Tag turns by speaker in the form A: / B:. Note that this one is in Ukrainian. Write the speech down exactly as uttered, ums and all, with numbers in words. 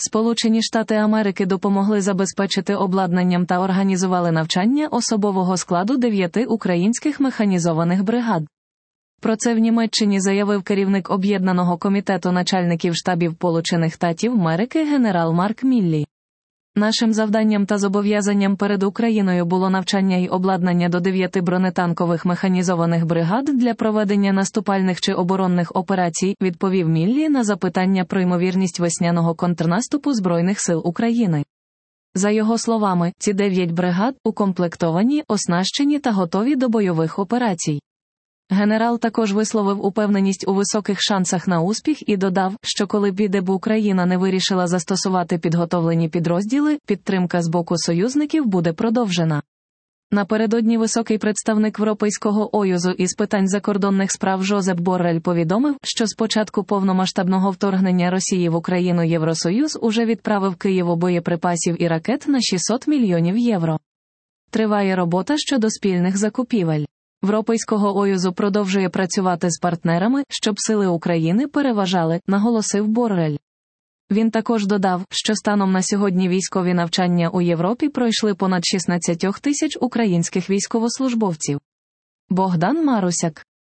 A: Сполучені Штати Америки допомогли забезпечити обладнанням та організували навчання особового складу дев'яти українських механізованих бригад. Про це в Німеччині заявив керівник Об'єднаного комітету начальників штабів Сполучених Штатів Америки генерал Марк Міллі. Нашим завданням та зобов'язанням перед Україною було навчання й обладнання до дев'яти бронетанкових механізованих бригад для проведення наступальних чи оборонних операцій, відповів Міллі на запитання про ймовірність весняного контрнаступу Збройних сил України. За його словами, ці дев'ять бригад укомплектовані, оснащені та готові до бойових операцій. Генерал також висловив упевненість у високих шансах на успіх і додав, що коли б і Україна не вирішила застосувати підготовлені підрозділи, підтримка з боку союзників буде продовжена. Напередодні високий представник Європейського Союзу із питань закордонних справ Жозеп Боррель повідомив, що з початку повномасштабного вторгнення Росії в Україну Євросоюз уже відправив Києву боєприпасів і ракет на шістсот мільйонів євро. Триває робота щодо спільних закупівель. Європейського Союзу продовжує працювати з партнерами, щоб сили України переважали, наголосив Боррель. Він також додав, що станом на сьогодні військові навчання у Європі пройшли понад шістнадцять тисяч українських військовослужбовців. Богдан Марусяк.